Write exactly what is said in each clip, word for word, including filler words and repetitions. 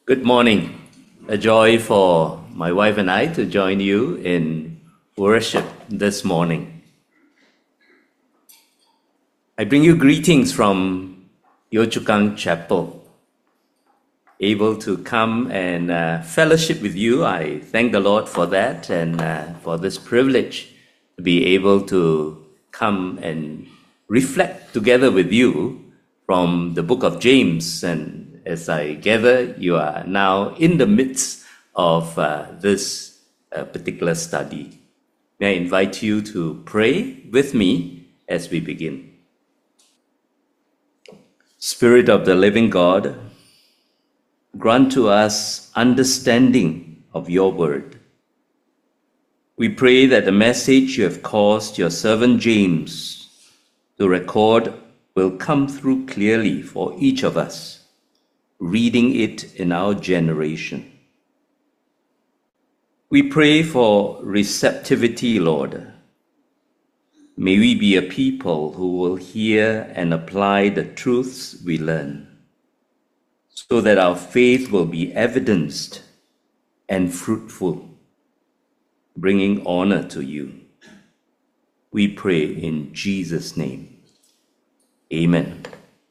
Good morning. A joy for my wife and I to join you in worship this morning. I bring you greetings from Yio Chu Kang Chapel. Able to come and uh, fellowship with you. I thank the Lord for that and uh, for this privilege to be able to come and reflect together with you from the book of James. And as I gather, you are now in the midst of uh, this uh, particular study. May I invite you to pray with me as we begin. Spirit of the living God, grant to us understanding of your word. We pray that the message you have caused your servant James to record will come through clearly for each of us, reading it in our generation. We pray for receptivity, Lord. May we be a people who will hear and apply the truths we learn, so that our faith will be evidenced and fruitful, bringing honor to you. We pray in Jesus' name. Amen.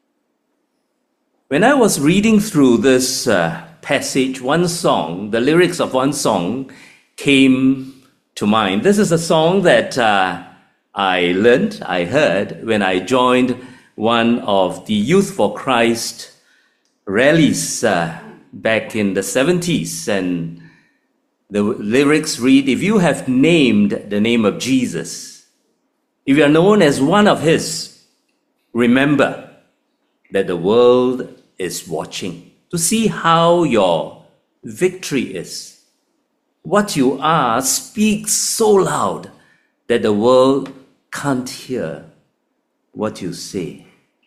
When I was reading through this uh, passage, one song, the lyrics of one song came to mind. This is a song that uh, I learned, I heard when I joined one of the Youth for Christ rallies uh, back in the seventies. And the lyrics read, if you have named the name of Jesus, if you are known as one of his, remember that the world is watching to see how your victory is. What you are speaks so loud that the world can't hear what you say.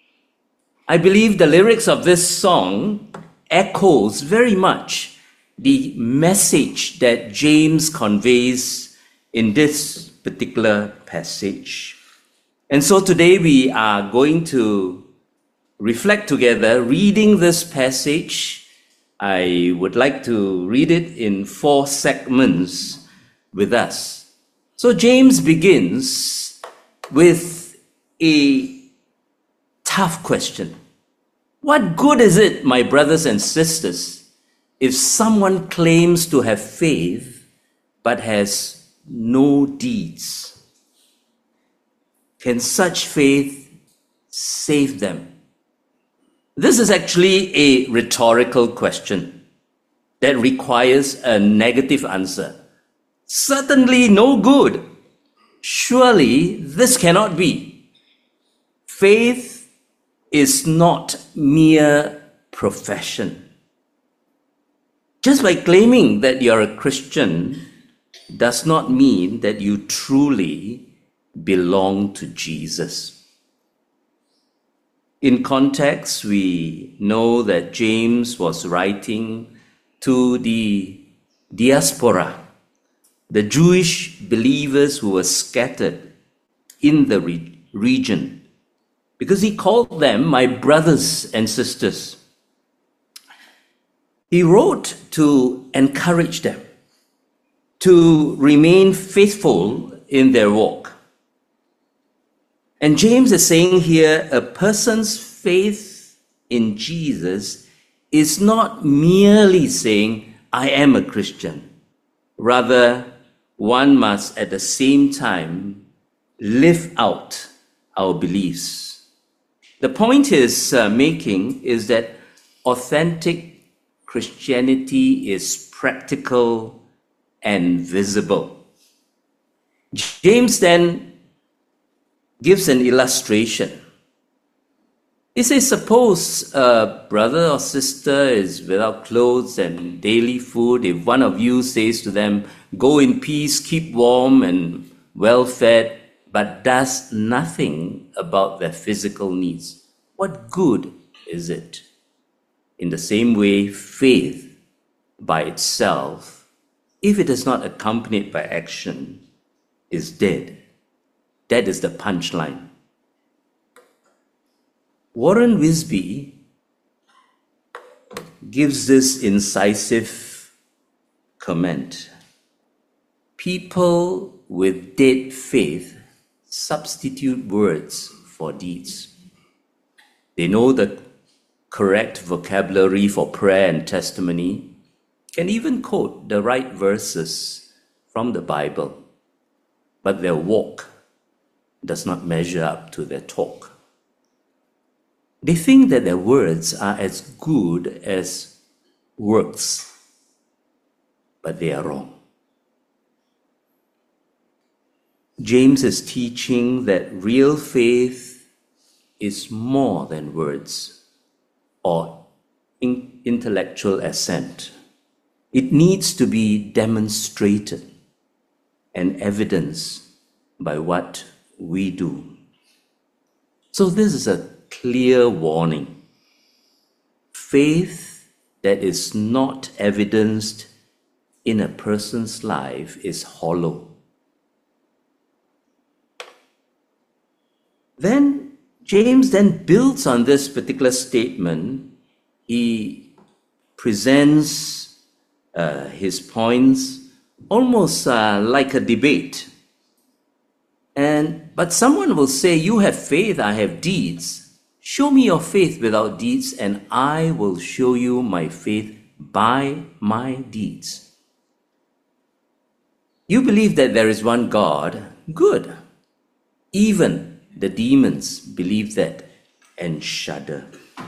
I believe the lyrics of this song echoes very much the message that James conveys in this particular passage. And so today we are going to reflect together, reading this passage. I would like to read it in four segments with us. So James begins with a tough question. What good is it, my brothers and sisters, if someone claims to have faith but has no deeds? Can such faith save them? This is actually a rhetorical question that requires a negative answer. Certainly no good. Surely this cannot be. Faith is not mere profession. Just by claiming that you're a Christian does not mean that you truly belong to Jesus. In context, we know that James was writing to the diaspora, the Jewish believers who were scattered in the re- region, because he called them my brothers and sisters. He wrote to encourage them to remain faithful in their walk. And James is saying here, a person's faith in Jesus is not merely saying, I am a Christian. Rather, one must at the same time live out our beliefs. The point he's uh, making is that authentic Christianity is practical and visible. James then gives an illustration. He says, suppose a brother or sister is without clothes and daily food. If one of you says to them, go in peace, keep warm and well fed, but does nothing about their physical needs, what good is it? In the same way, faith by itself, if it is not accompanied by action, is dead. That is the punchline. Warren Wisby gives this incisive comment. People with dead faith substitute words for deeds. They know the correct vocabulary for prayer and testimony, can even quote the right verses from the Bible, but their walk does not measure up to their talk. They think that their words are as good as works, but they are wrong. James is teaching that real faith is more than words or in- intellectual assent. It needs to be demonstrated and evidenced by what we do. So this is a clear warning. Faith that is not evidenced in a person's life is hollow. Then James then builds on this particular statement. He presents uh, his points almost uh, like a debate. And but someone will say, you have faith, I have deeds. Show me your faith without deeds, and I will show you my faith by my deeds. You believe that there is one God? Good. Even the demons believe that and shudder.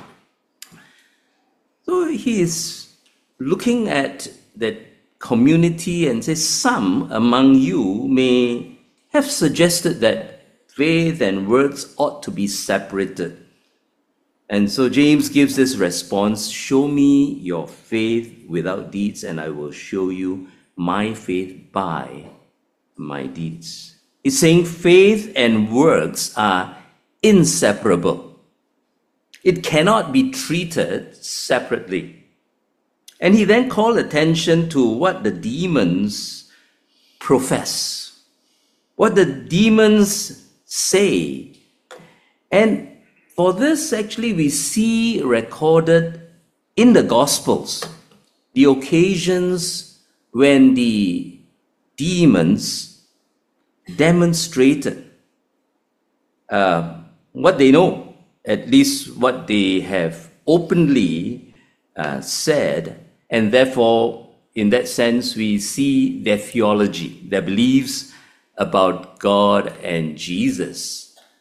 So he is looking at that community and says, some among you may have suggested that faith and words ought to be separated. And so James gives this response, show me your faith without deeds, and I will show you my faith by my deeds. He's saying faith and works are inseparable. It cannot be treated separately. And he then called attention to what the demons profess, what the demons say. And for this, actually, we see recorded in the Gospels the occasions when the demons demonstrated uh, what they know, at least what they have openly uh, said, and therefore, in that sense, we see their theology, their beliefs about God and Jesus.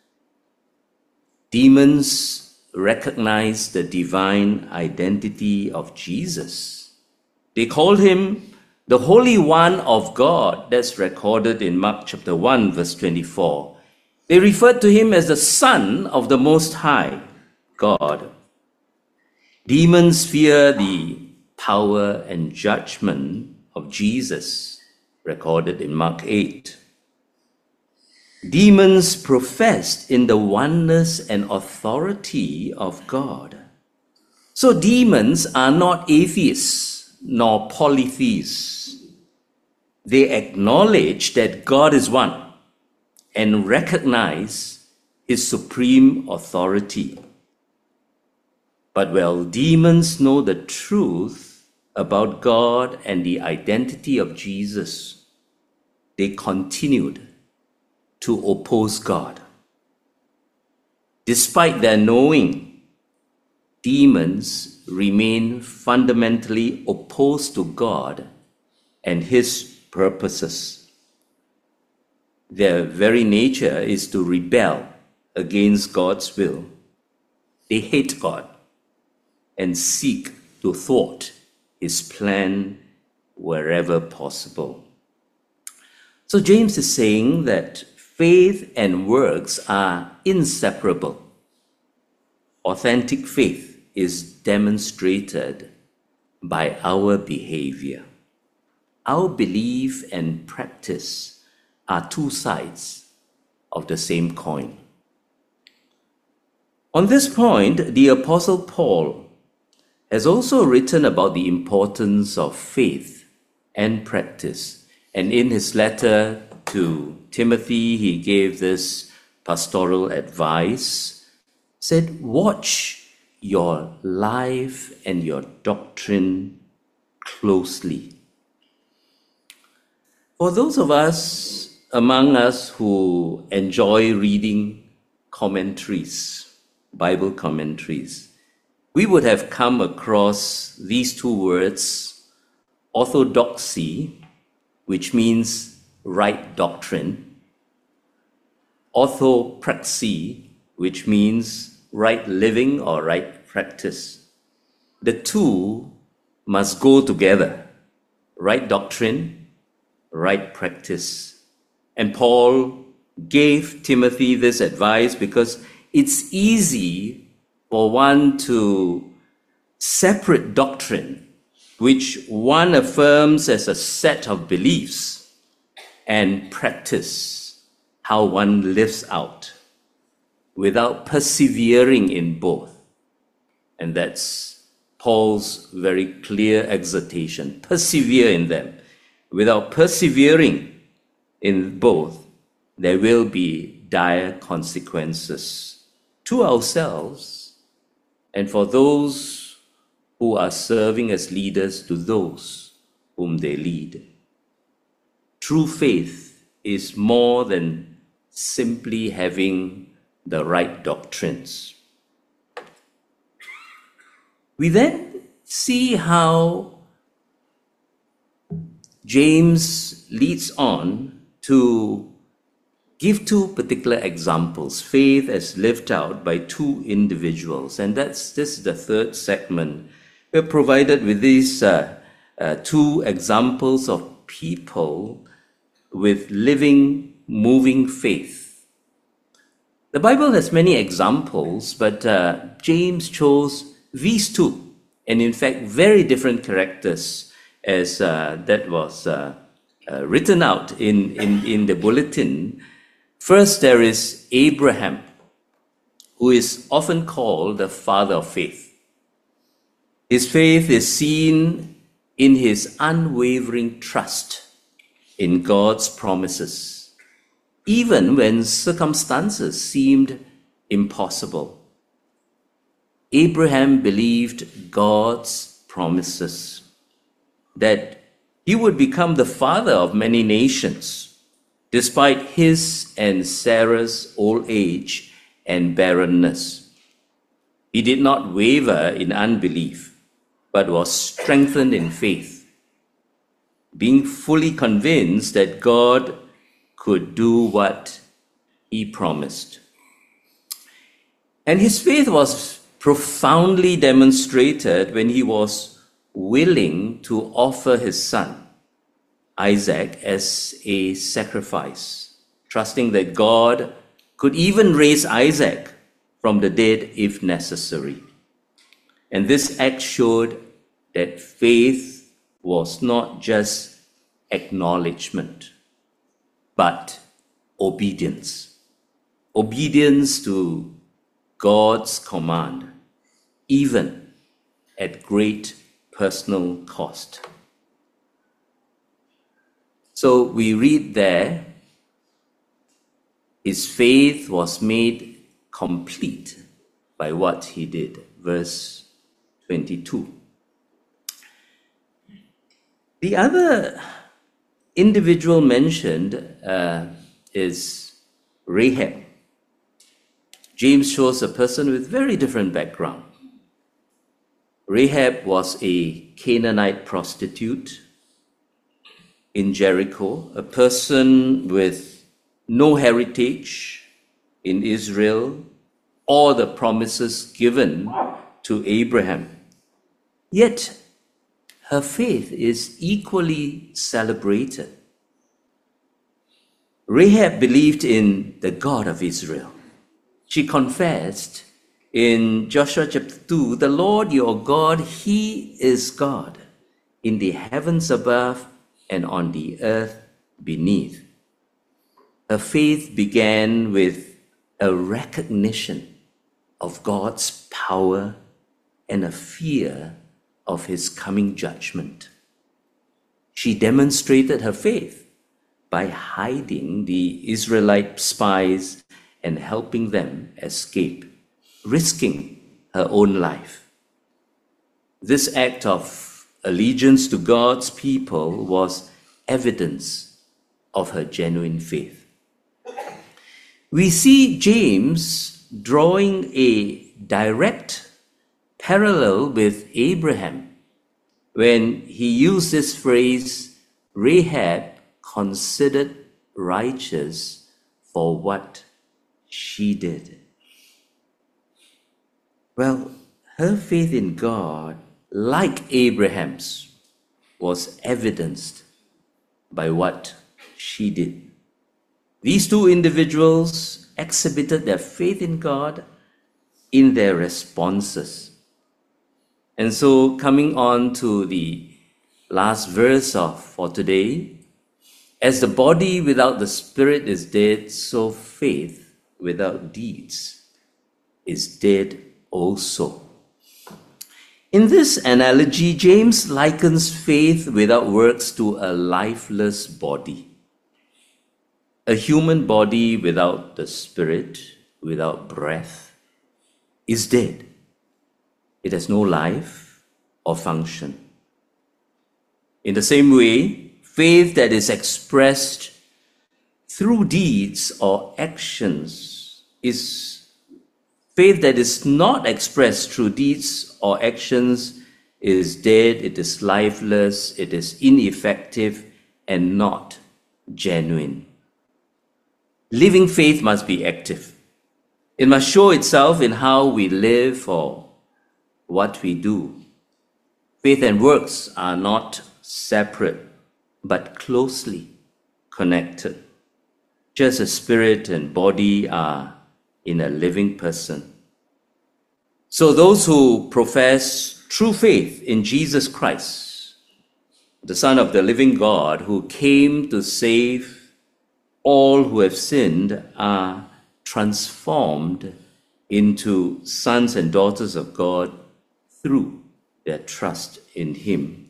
Demons recognize the divine identity of Jesus. They called him the Holy One of God. That's recorded in Mark chapter one, verse twenty-four. They referred to him as the Son of the Most High God. Demons fear the power and judgment of Jesus, recorded in Mark eight. Demons professed in the oneness and authority of God. So demons are not atheists nor polytheists. They acknowledge that God is one and recognize his supreme authority. But while demons know the truth about God and the identity of Jesus, they continued to oppose God. Despite their knowing, demons remain fundamentally opposed to God and his purposes. Their very nature is to rebel against God's will. They hate God and seek to thwart his plan wherever possible. So James is saying that faith and works are inseparable. Authentic faith is demonstrated by our behavior. Our belief and practice are two sides of the same coin. On this point, the Apostle Paul has also written about the importance of faith and practice. And in his letter to Timothy, he gave this pastoral advice, said, watch your life and your doctrine closely. For those of us among us who enjoy reading commentaries, Bible commentaries, we would have come across these two words, orthodoxy, which means right doctrine, orthopraxy, which means right living or right practice. The two must go together, right doctrine, right practice. And Paul gave Timothy this advice because it's easy for one to separate doctrine, which one affirms as a set of beliefs, and practice, how one lives out, without persevering in both. And that's Paul's very clear exhortation. Persevere in them. Without persevering in both, there will be dire consequences to ourselves and for those who are serving as leaders to those whom they lead. True faith is more than simply having the right doctrines. We then see how James leads on to give two particular examples, faith as lived out by two individuals. And that's this is the third segment. We're provided with these uh, uh, two examples of people with living, moving faith. The Bible has many examples, but uh, James chose these two, and in fact, very different characters, as uh, that was uh, uh, written out in, in, in the bulletin. First, there is Abraham, who is often called the father of faith. His faith is seen in his unwavering trust in God's promises, even when circumstances seemed impossible. Abraham believed God's promises, that he would become the father of many nations, despite his and Sarah's old age and barrenness. He did not waver in unbelief, but was strengthened in faith, being fully convinced that God could do what he promised. And his faith was profoundly demonstrated when he was willing to offer his son, Isaac, as a sacrifice, trusting that God could even raise Isaac from the dead if necessary. And this act showed that faith was not just acknowledgement, but obedience. Obedience to God's command, even at great personal cost. So we read there, his faith was made complete by what he did. Verse twenty-two. The other individual mentioned uh, is Rahab. James shows a person with very different background. Rahab was a Canaanite prostitute in Jericho, a person with no heritage in Israel or the promises given to Abraham. Yet her faith is equally celebrated. Rahab believed in the God of Israel. She confessed in Joshua chapter two, the Lord your God, he is God in the heavens above and on the earth beneath. Her faith began with a recognition of God's power and a fear of his coming judgment. She demonstrated her faith by hiding the Israelite spies and helping them escape, risking her own life. This act of allegiance to God's people was evidence of her genuine faith. We see James drawing a direct parallel with Abraham when he used this phrase, Rahab considered righteous for what she did. Well, her faith in God, like Abraham's, was evidenced by what she did. These two individuals exhibited their faith in God in their responses. And so, coming on to the last verse of for today, as the body without the spirit is dead, so faith without deeds is dead also. In this analogy, James likens faith without works to a lifeless body. A human body without the spirit, without breath, is dead. It has no life or function. In the same way, faith that is expressed through deeds or actions is faith that is not expressed through deeds or actions is dead, it is lifeless, it is ineffective and not genuine. Living faith must be active. It must show itself in how we live or what we do. Faith and works are not separate, but closely connected, just as spirit and body are in a living person. So those who profess true faith in Jesus Christ, the Son of the living God, who came to save all who have sinned, are transformed into sons and daughters of God through their trust in Him.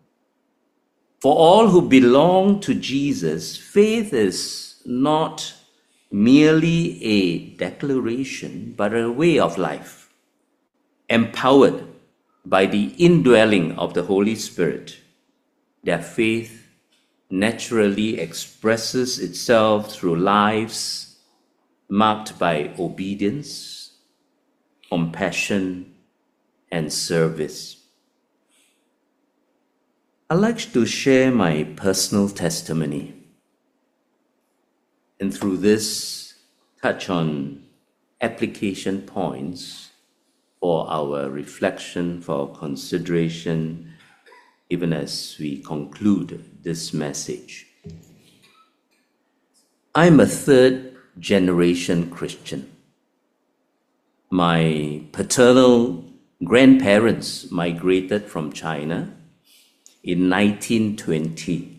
For all who belong to Jesus, faith is not merely a declaration, but a way of life, empowered by the indwelling of the Holy Spirit. Their faith naturally expresses itself through lives marked by obedience, compassion, and service. I'd like to share my personal testimony, and through this, touch on application points for our reflection, for our consideration, even as we conclude this message. I'm a third generation Christian. My paternal grandparents migrated from China in nineteen twenty.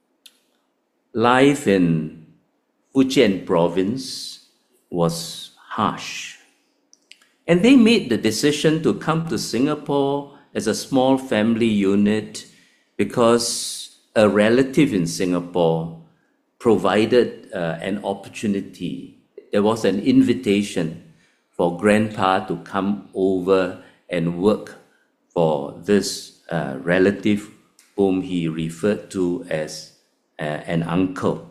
Life in Fujian province was harsh, and they made the decision to come to Singapore as a small family unit because a relative in Singapore provided uh, an opportunity. There was an invitation for Grandpa to come over and work for this uh, relative whom he referred to as uh, an uncle.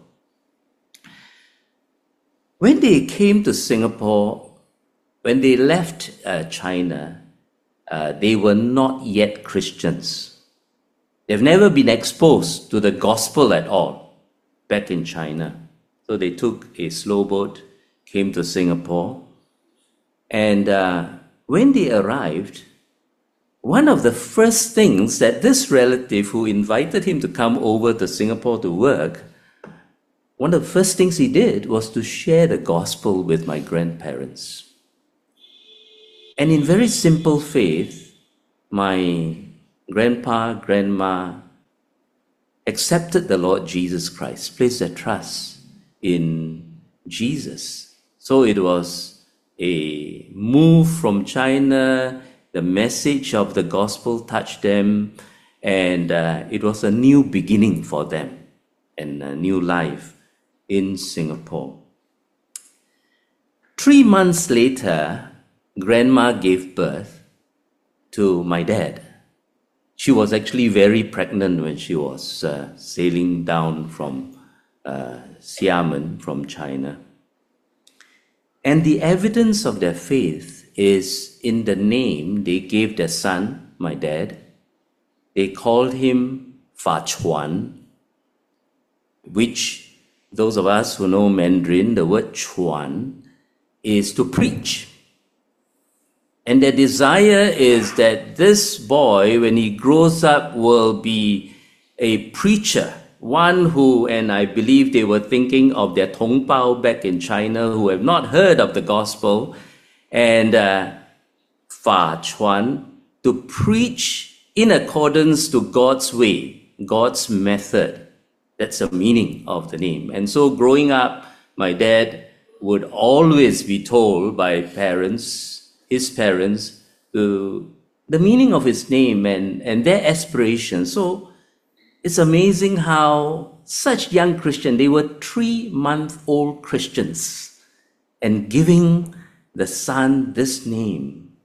When they came to Singapore, when they left uh, China, uh, they were not yet Christians. They've never been exposed to the gospel at all back in China. So they took a slow boat, came to Singapore, and uh, when they arrived, one of the first things that this relative who invited him to come over to Singapore to work, one of the first things he did was to share the gospel with my grandparents. And in very simple faith, my grandpa, grandma accepted the Lord Jesus Christ, placed their trust in Jesus. So it was a move from China. The message of the gospel touched them, and uh, it was a new beginning for them and a new life in Singapore. Three months later, grandma gave birth to my dad. She was actually very pregnant when she was uh, sailing down from uh, Xiamen, from China. And the evidence of their faith is in the name they gave their son, my dad. They called him Fa Chuan, which those of us who know Mandarin, the word Chuan is to preach. And their desire is that this boy, when he grows up, will be a preacher, one who, and I believe they were thinking of their Tongbao back in China who have not heard of the gospel, and uh, Fa Chuan, to preach in accordance to God's way, God's method. That's the meaning of the name. And so growing up, my dad would always be told by parents, his parents, uh, the meaning of his name and, and their aspirations. So it's amazing how such young Christians, they were three-month-old Christians, and giving the son this name.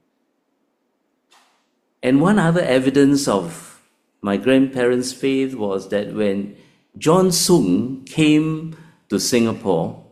And one other evidence of my grandparents' faith was that when John Sung came to Singapore,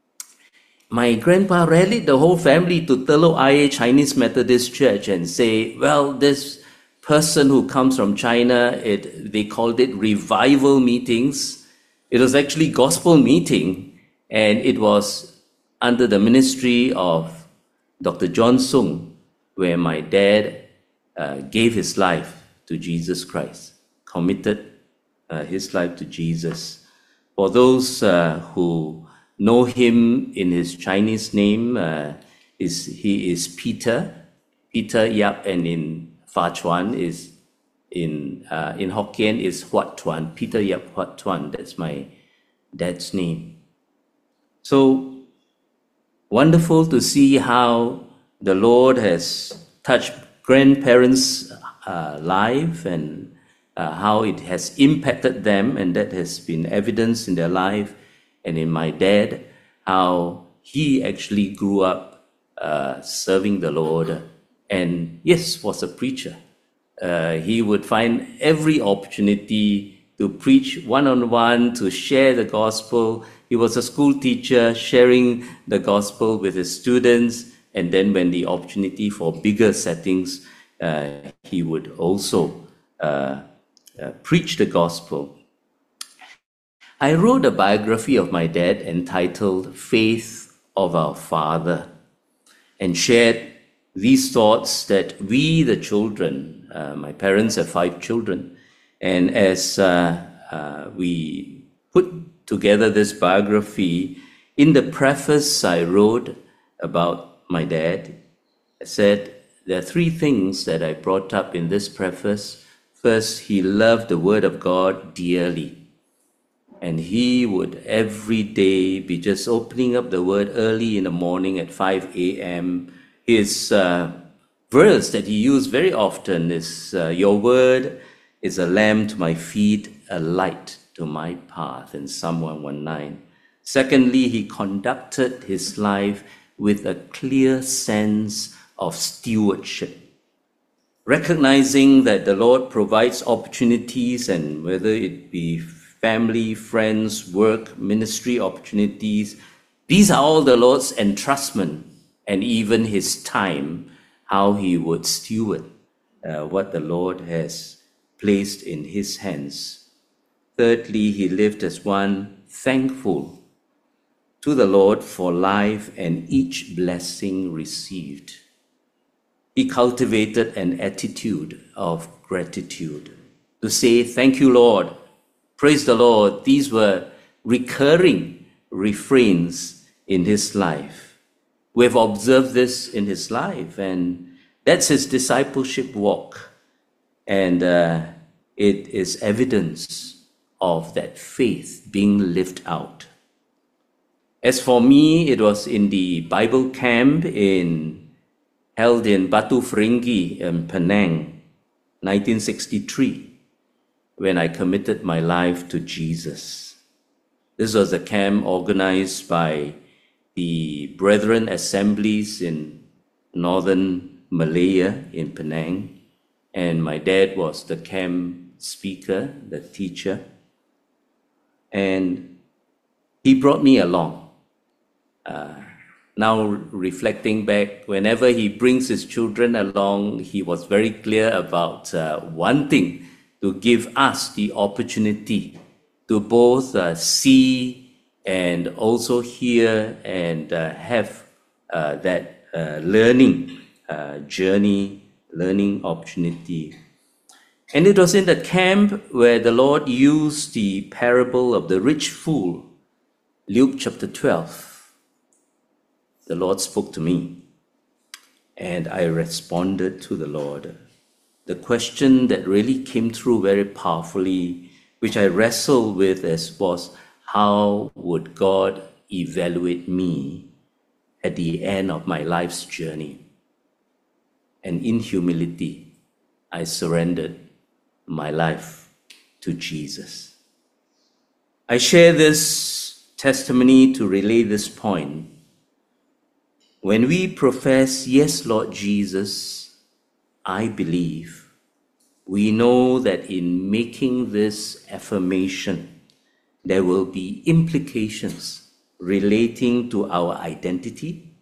my grandpa rallied the whole family to Telok Ayer Chinese Methodist Church and say, well, this person who comes from China, it, they called it revival meetings. It was actually gospel meeting, and it was under the ministry of Doctor John Sung, where my dad uh, gave his life to Jesus Christ, committed uh, his life to Jesus. For those uh, who know him in his Chinese name, uh, is he is Peter, Peter Yap, and in Fa Chuan is in uh, in Hokkien is Huat Tuan, Peter Yap Huat Tuan. That's my dad's name. So wonderful to see how the Lord has touched grandparents' uh, life and uh, how it has impacted them, and that has been evidence in their life. And in my dad, how he actually grew up uh, serving the Lord, and yes, was a preacher. Uh, he would find every opportunity to preach one-on-one, to share the gospel. He was a school teacher sharing the gospel with his students, and then when the opportunity for bigger settings, uh, he would also uh, uh, preach the gospel. I wrote a biography of my dad entitled Faith of Our Father, and shared these thoughts that we, the children, uh, my parents have five children, and as uh, uh, we put together this biography, in the preface I wrote about my dad. I said there are three things that I brought up in this preface. First, he loved the Word of God dearly. And he would every day be just opening up the Word early in the morning at five a.m. His uh, verse that he used very often is, uh, your word is a lamp to my feet, a light to my path, in Psalm one nineteen. Secondly, he conducted his life with a clear sense of stewardship, recognizing that the Lord provides opportunities, and whether it be family, friends, work, ministry opportunities, these are all the Lord's entrustment, and even his time, how he would steward uh, what the Lord has placed in his hands. Thirdly, he lived as one thankful to the Lord for life and each blessing received. He cultivated an attitude of gratitude to say, thank you, Lord. Praise the Lord. These were recurring refrains in his life. We have observed this in his life, and that's his discipleship walk. And uh, it is evidence of that faith being lived out. As for me, it was in the Bible camp in held in Batu Ferringhi in Penang, nineteen sixty-three. When I committed my life to Jesus. This was a camp organized by the Brethren Assemblies in northern Malaya in Penang, and my dad was the camp speaker, the teacher, and he brought me along. Uh, now reflecting back, whenever he brings his children along, he was very clear about uh, wanting to give us the opportunity to both uh, see and also hear and uh, have uh, that uh, learning uh, journey, learning opportunity. And it was in the camp where the Lord used the parable of the rich fool, Luke chapter twelve. The Lord spoke to me, and I responded to the Lord. The question that really came through very powerfully, which I wrestled with, as was, how would God evaluate me at the end of my life's journey? And in humility, I surrendered my life to Jesus. I share this testimony to relay this point. When we profess, yes, Lord Jesus, I believe, we know that in making this affirmation, there will be implications relating to our identity,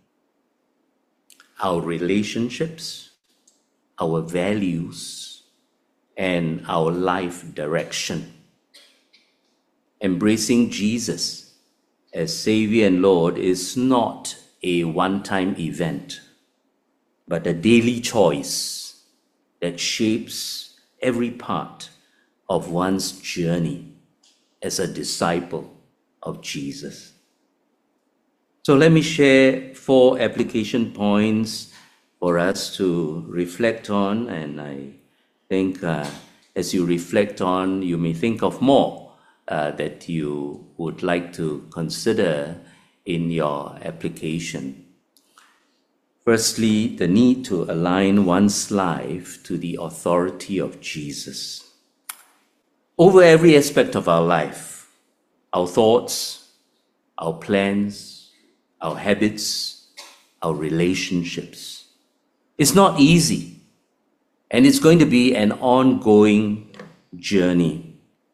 our relationships, our values, and our life direction. Embracing Jesus as Savior and Lord is not a one-time event, but a daily choice that shapes every part of one's journey as a disciple of Jesus. So let me share four application points for us to reflect on, and I think uh, as you reflect on, you may think of more uh, that you would like to consider in your application. Firstly, the need to align one's life to the authority of Jesus. Over every aspect of our life, our thoughts, our plans, our habits, our relationships. It's not easy, and it's going to be an ongoing journey.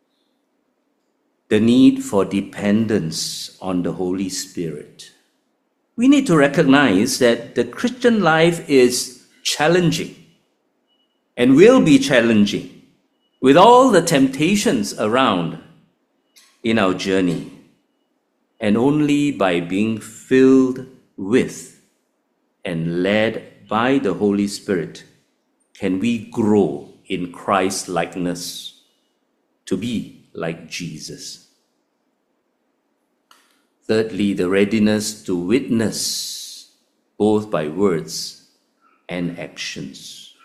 The need for dependence on the Holy Spirit. We need to recognize that the Christian life is challenging and will be challenging with all the temptations around in our journey. And only by being filled with and led by the Holy Spirit can we grow in Christ's likeness to be like Jesus. Thirdly, the readiness to witness both by words and actions.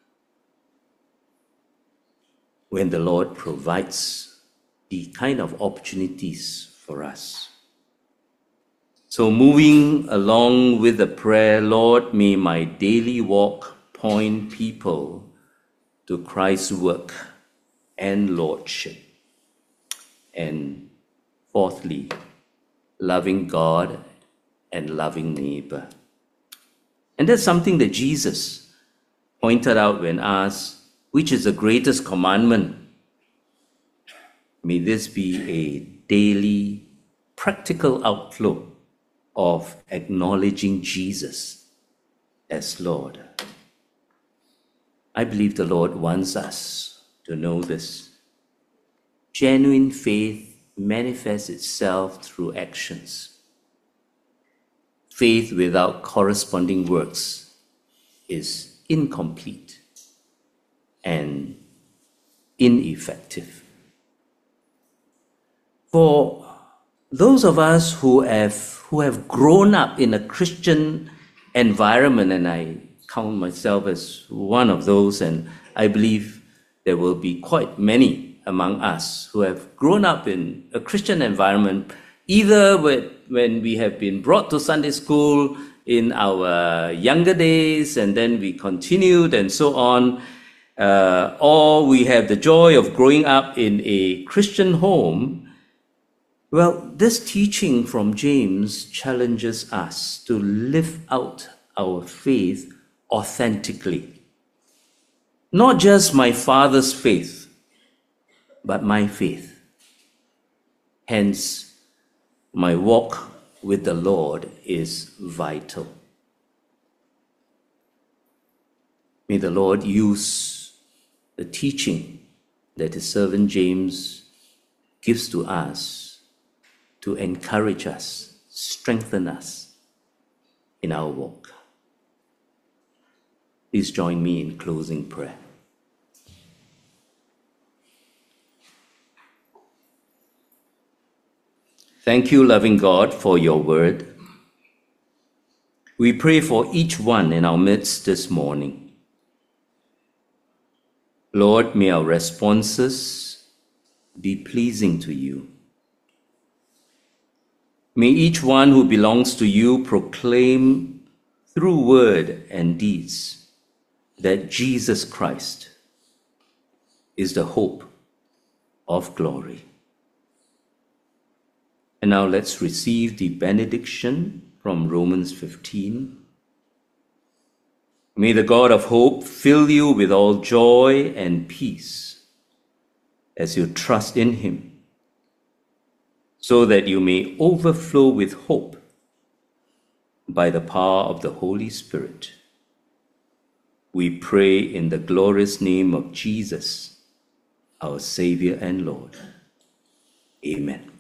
When the Lord provides the kind of opportunities for us. So moving along with the prayer, Lord, may my daily walk point people to Christ's work and lordship. And fourthly, loving God and loving neighbor. And that's something that Jesus pointed out when asked, which is the greatest commandment? May this be a daily, practical outflow of acknowledging Jesus as Lord. I believe the Lord wants us to know this. Genuine faith manifests itself through actions. Faith without corresponding works is incomplete and ineffective. For those of us who have who have grown up in a Christian environment, and I count myself as one of those, and I believe there will be quite many among us who have grown up in a Christian environment, either with, when we have been brought to Sunday school in our younger days, and then we continued and so on, uh, or we have the joy of growing up in a Christian home. Well, this teaching from James challenges us to live out our faith authentically. Not just my father's faith, but my faith. Hence, my walk with the Lord is vital. May the Lord use the teaching that his servant James gives to us to encourage us, strengthen us in our walk. Please join me in closing prayer. Thank you, loving God, for your word. We pray for each one in our midst this morning. Lord, may our responses be pleasing to you. May each one who belongs to you proclaim through word and deeds that Jesus Christ is the hope of glory. And now let's receive the benediction from Romans fifteen. May the God of hope fill you with all joy and peace as you trust in him, so that you may overflow with hope by the power of the Holy Spirit. We pray in the glorious name of Jesus, our Savior and Lord. Amen.